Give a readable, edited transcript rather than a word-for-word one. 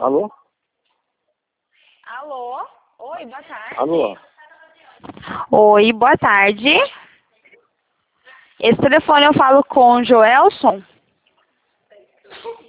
Alô? Alô? Oi, boa tarde. Alô? Oi, boa tarde. Esse telefone eu falo com o Joelson.